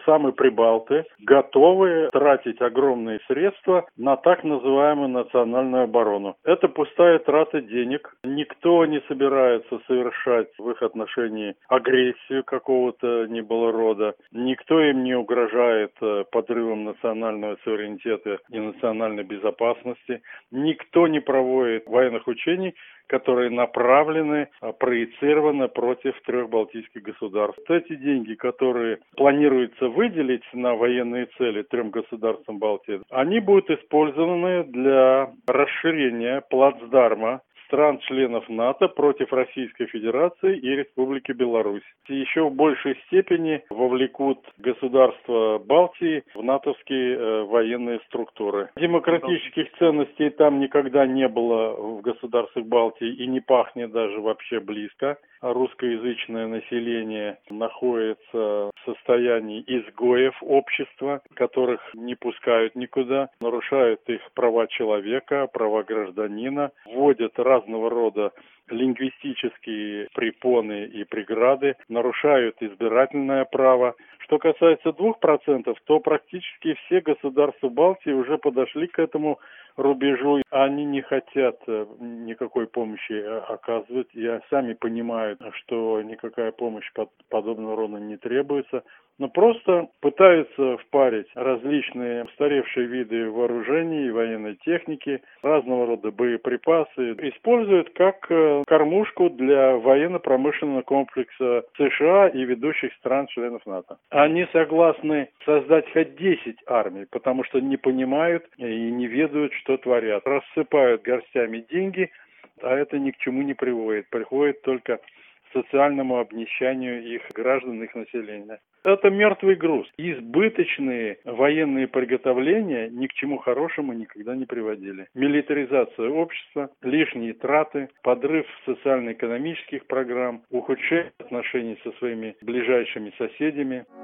самые прибалты готовы тратить огромные средства на так называемую национальную оборону. Это пустая трата денег. Никто не собирается совершать в их отношении агрессию какого-то ни было рода. Никто им не угрожает подрывом национального суверенитета и национальной безопасности. Никто не проводит военных учений, которые направлены, проецированы против 3 балтийских государств. Эти деньги, которые планируется выделить на военные цели 3 государствам Балтии, они будут использованы для расширения плацдарма стран-членов НАТО против Российской Федерации и Республики Беларусь. И еще в большей степени вовлекут государства Балтии в натовские военные структуры. Демократических ценностей там никогда не было в государствах Балтии и не пахнет даже вообще близко. Русскоязычное население находится в состоянии изгоев общества, которых не пускают никуда, нарушают их права человека, права гражданина, вводят разного рода лингвистические препоны и преграды, нарушают избирательное право. Что касается 2%, то практически все государства Балтии уже подошли к этому рубежу. Они не хотят никакой помощи оказывать. И сами понимают, что никакая помощь подобного рода не требуется. Но просто пытаются впарить различные устаревшие виды вооружений и военной техники, разного рода боеприпасы, используют как кормушку для военно-промышленного комплекса США и ведущих стран-членов НАТО. Они согласны создать хоть 10 армий, потому что не понимают и не ведают, что творят. Рассыпают горстями деньги, а это ни к чему не приводит. Приходит только к социальному обнищанию их граждан, их населения. Это мертвый груз. Избыточные военные приготовления ни к чему хорошему никогда не приводили. Милитаризация общества, лишние траты, подрыв социально-экономических программ, ухудшение отношений со своими ближайшими соседями.